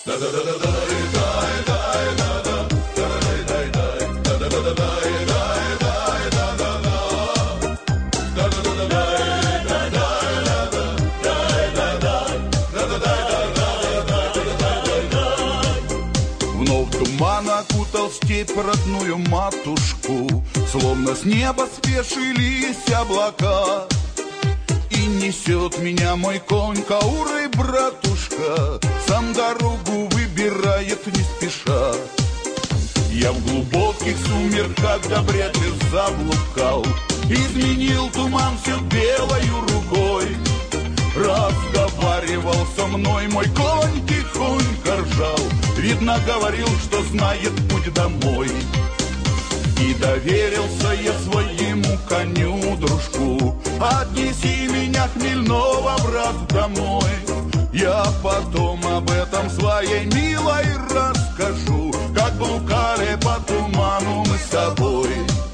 Вновь туман окутал степь родную матушку, словно с неба спешились облака. И несет меня мой конь Каурый, братушка, сам дорогу выбирает не спеша. Я в глубоких сумерках до бреды заблукал, изменил туман все белою рукой. Разговаривал со мной мой конь, тихонько ржал, видно говорил, что знает путь домой. И доверился я своему коню, дружку, отнеси меня хмельного, брат, домой. Я потом об этом своей милой расскажу, как блукали по туману мы с тобой.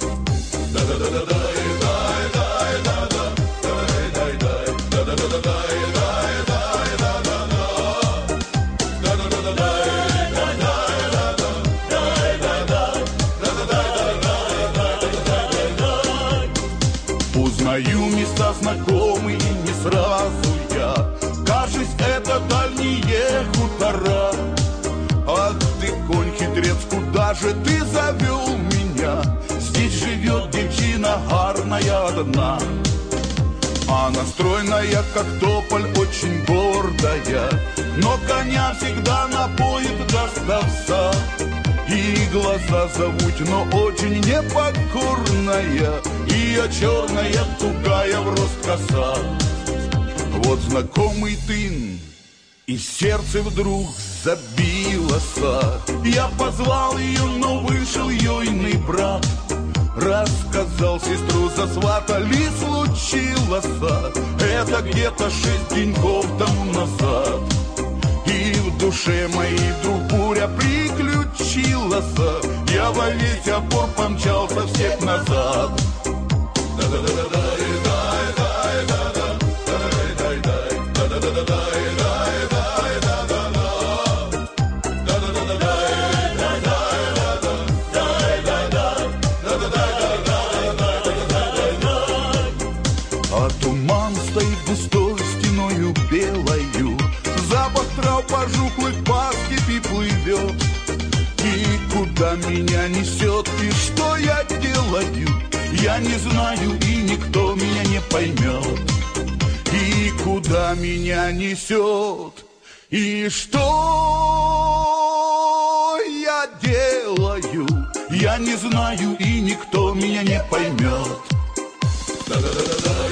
Узнаю места знакомые не сразу я, кажись, это дальние хутора. Ах ты, конь хитрец, куда же ты завел меня? Здесь живет девчина гарная одна. Она стройная, как тополь, очень гордая, но коня всегда напоит до овса. И глаза зовут, но очень непокорная, и черная, тугая в рост коса. Вот знакомый тын, и сердце вдруг забилось. Я позвал ее, но вышел ейный брат. Рассказал, сестру засватали, случилось это где-то 6 деньков тому назад. И в душе моей вдруг буря приключилась. Я во весь опор помчался всех назад. А туман стоит густой стеною белою, запах трав пожухлых по степи плывет. И куда меня несет, и что я делаю, я не знаю, и никто меня не поймет. И куда меня несет, и что я делаю, я не знаю, и никто меня не поймет.